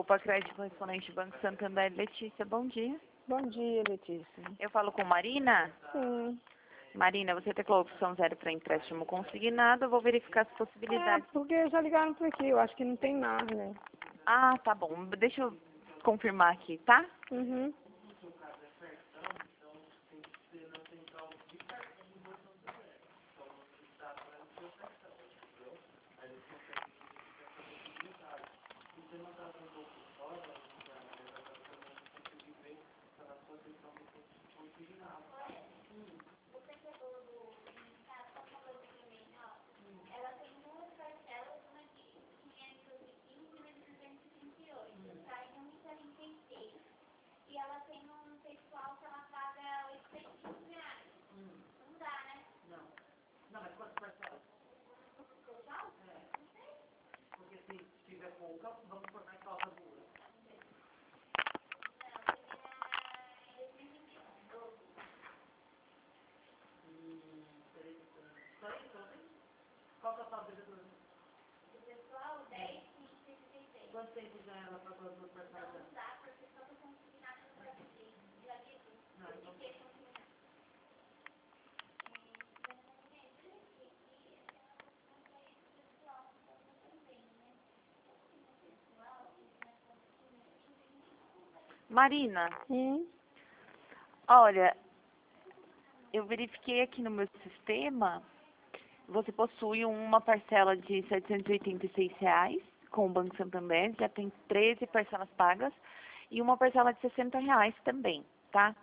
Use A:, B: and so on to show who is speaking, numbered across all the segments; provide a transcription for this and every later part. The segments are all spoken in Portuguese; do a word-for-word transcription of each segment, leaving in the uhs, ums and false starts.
A: Copa Crédito Correspondente Banco Santander, Letícia, bom dia.
B: Bom dia, Letícia.
A: Eu falo com Marina?
B: Sim.
A: Marina, você tem a opção zero para empréstimo consignado, eu vou verificar as
B: É,
A: possibilidades.
B: porque já ligaram por aqui, eu acho que não tem nada, né?
A: Ah, tá bom. Deixa eu confirmar aqui, tá?
B: Uhum.
A: Qual que é o tal dele? Pessoal, dez, quinze, seis. Quanto tempo já ela pagou as duas parcelas? Não dá, porque só para consignar para você. Já disse? Não, então... que consignar. Marina,
B: Hum.
A: olha, eu verifiquei aqui no meu sistema, você possui uma parcela de setecentos e oitenta e seis reais com o Banco Santander, já tem treze parcelas pagas e uma parcela de sessenta reais também, tá?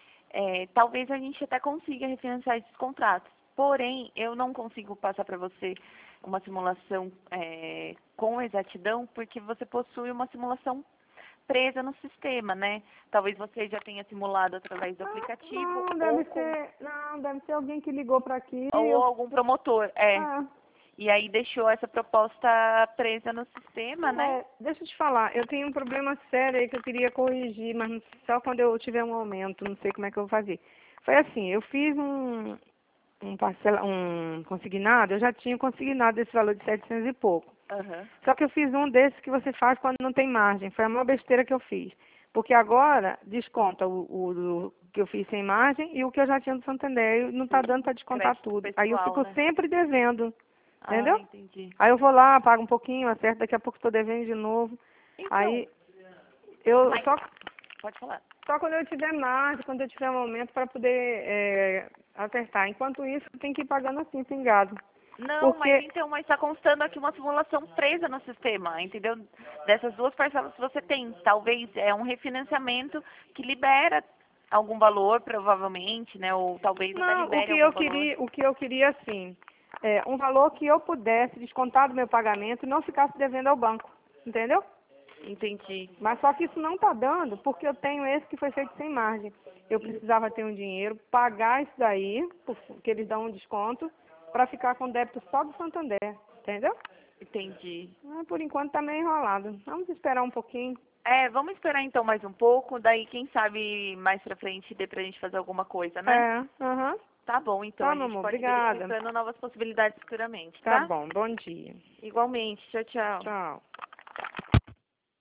A: É, talvez a gente até consiga refinanciar esses contratos, porém, eu não consigo passar para você uma simulação é, com exatidão, porque você possui uma simulação presa no sistema, né? Talvez você já tenha simulado através do aplicativo
B: Não, deve
A: ou, com,
B: ser. Não, deve ser alguém que ligou pra aqui. e
A: ou
B: Eu...
A: algum promotor, é.
B: Ah,
A: E aí deixou essa proposta presa no sistema, né?
B: é, deixa eu te falar, eu tenho um problema sério aí que eu queria corrigir, mas não- só quando eu tiver um aumento, não sei como é que eu vou fazer. Foi assim, eu fiz um, um parcela, um consignado, eu já tinha consignado esse valor de setecentos e pouco.
A: Aham.
B: Só que eu fiz um desses que você faz quando não tem margem. Foi a maior besteira que eu fiz. Porque agora desconta o, o do que eu fiz sem margem e o que eu já tinha do Santander. E não está dando para descontar
A: Crédito
B: tudo. Aí eu
A: pessoal,
B: fico
A: né?
B: sempre devendo.
A: Ah,
B: Entendeu?
A: entendi.
B: Aí eu vou lá, pago um pouquinho, acerto, daqui a pouco estou devendo de novo.
A: Então,
B: Aí eu
A: mas
B: só,
A: pode falar.
B: só quando eu tiver margem, quando eu tiver um momento para poder é, acertar. Enquanto isso, eu tenho que ir pagando assim, pingado.
A: Não, mas
B: Porque
A: então, mas está constando aqui uma simulação presa no sistema, entendeu? Dessas duas parcelas que você tem. Talvez é um refinanciamento que libera algum valor, provavelmente, né? Ou talvez até
B: não, o
A: libere
B: que
A: algum
B: eu
A: valor.
B: queria, o que eu queria assim, é um valor que eu pudesse descontar do meu pagamento e não ficasse devendo ao banco, entendeu?
A: Entendi.
B: Mas só que isso não está dando, porque eu tenho esse que foi feito sem margem. Eu precisava ter um dinheiro, pagar isso daí, porque eles dão um desconto, para ficar com débito só do Santander, entendeu?
A: Entendi.
B: Ah, por enquanto está meio enrolado. Vamos esperar um pouquinho.
A: É, vamos esperar então mais um pouco, daí quem sabe mais pra frente dê pra gente fazer alguma coisa, né?
B: É, aham.
A: Tá bom, então
B: Tá,
A: a
B: meu
A: gente
B: amor,
A: pode ir
B: obrigada.
A: verificando novas possibilidades futuramente,
B: Tá
A: tá?
B: bom, bom dia.
A: Igualmente, tchau, tchau.
B: Tchau.